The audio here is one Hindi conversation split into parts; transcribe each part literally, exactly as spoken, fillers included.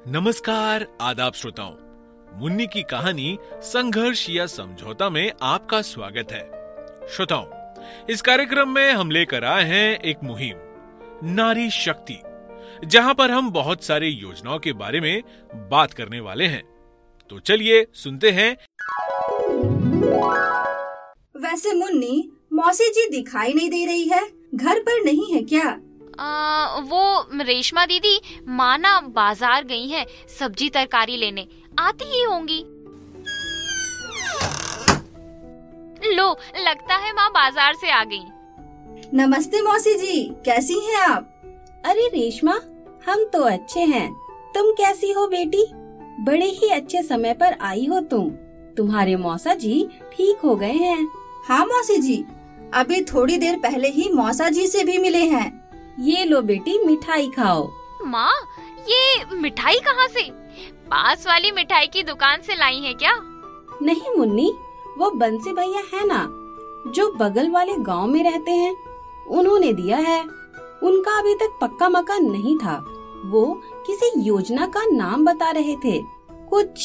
नमस्कार आदाब श्रोताओं, मुन्नी की कहानी संघर्ष या समझौता में आपका स्वागत है। श्रोताओं, इस कार्यक्रम में हम लेकर आए हैं एक मुहिम नारी शक्ति, जहां पर हम बहुत सारी योजनाओं के बारे में बात करने वाले हैं। तो चलिए सुनते हैं। वैसे मुन्नी, मौसी जी दिखाई नहीं दे रही है, घर पर नहीं है क्या? आ, वो रेशमा दीदी माना बाजार गई हैं सब्जी तरकारी लेने, आती ही होंगी। लो, लगता है माँ बाजार से आ गई। नमस्ते मौसी जी, कैसी हैं आप? अरे रेशमा, हम तो अच्छे हैं। तुम कैसी हो बेटी? बड़े ही अच्छे समय पर आई हो तुम। तुम्हारे मौसा जी ठीक हो गए हैं? हाँ मौसी जी, अभी थोड़ी देर पहले ही मौसा जी से भी मिले हैं। ये लो बेटी, मिठाई खाओ। माँ, ये मिठाई कहाँ से? पास वाली मिठाई की दुकान से लाई है क्या? नहीं मुन्नी, वो बंसी भैया है ना, जो बगल वाले गांव में रहते हैं, उन्होंने दिया है। उनका अभी तक पक्का मकान नहीं था। वो किसी योजना का नाम बता रहे थे, कुछ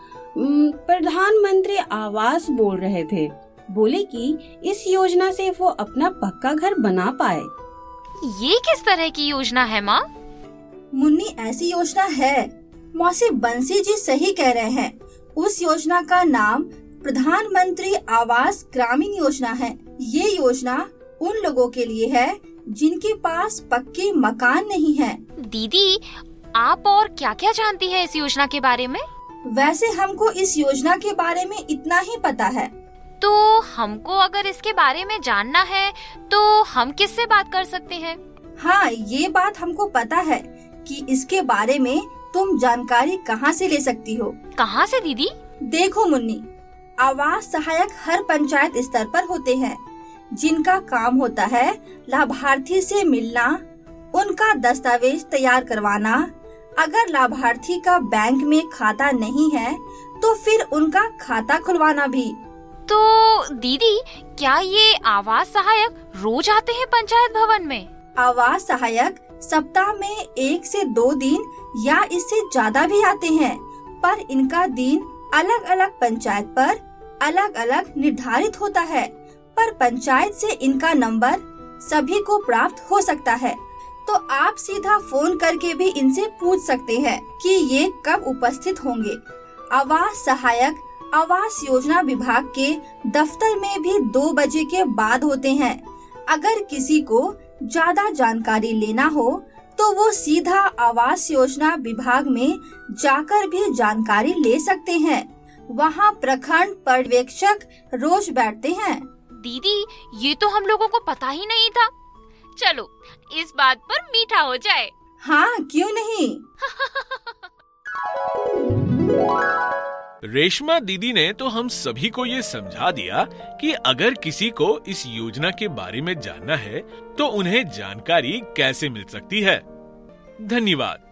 प्रधानमंत्री आवास बोल रहे थे। बोले कि इस योजना से वो अपना पक्का घर बना पाए। ये किस तरह की योजना है माँ? मुन्नी, ऐसी योजना है। मौसी बंसी जी सही कह रहे हैं। उस योजना का नाम प्रधानमंत्री आवास ग्रामीण योजना है। ये योजना उन लोगों के लिए है जिनके पास पक्के मकान नहीं है। दीदी, आप और क्या क्या जानती है इस योजना के बारे में? वैसे हमको इस योजना के बारे में इतना ही पता है। तो हमको अगर इसके बारे में जानना है तो हम किससे बात कर सकते हैं? हाँ, ये बात हमको पता है कि इसके बारे में तुम जानकारी कहाँ से ले सकती हो। कहाँ से दीदी? देखो मुन्नी, आवास सहायक हर पंचायत स्तर पर होते हैं, जिनका काम होता है लाभार्थी से मिलना, उनका दस्तावेज तैयार करवाना। अगर लाभार्थी का बैंक में खाता नहीं है तो फिर उनका खाता खुलवाना भी। तो दीदी, क्या ये आवास सहायक रोज आते हैं पंचायत भवन में? आवास सहायक सप्ताह में एक से दो दिन या इससे ज्यादा भी आते हैं, पर इनका दिन अलग अलग पंचायत पर अलग अलग निर्धारित होता है। पर पंचायत से इनका नंबर सभी को प्राप्त हो सकता है, तो आप सीधा फोन करके भी इनसे पूछ सकते हैं कि ये कब उपस्थित होंगे। आवास सहायक आवास योजना विभाग के दफ्तर में भी दो बजे के बाद होते हैं। अगर किसी को ज्यादा जानकारी लेना हो तो वो सीधा आवास योजना विभाग में जाकर भी जानकारी ले सकते हैं। वहाँ प्रखंड पर्यवेक्षक रोज बैठते हैं। दीदी, ये तो हम लोगों को पता ही नहीं था। चलो, इस बात पर मीठा हो जाए। हाँ, क्यों नहीं। रेशमा दीदी ने तो हम सभी को ये समझा दिया कि अगर किसी को इस योजना के बारे में जानना है तो उन्हें जानकारी कैसे मिल सकती है। धन्यवाद।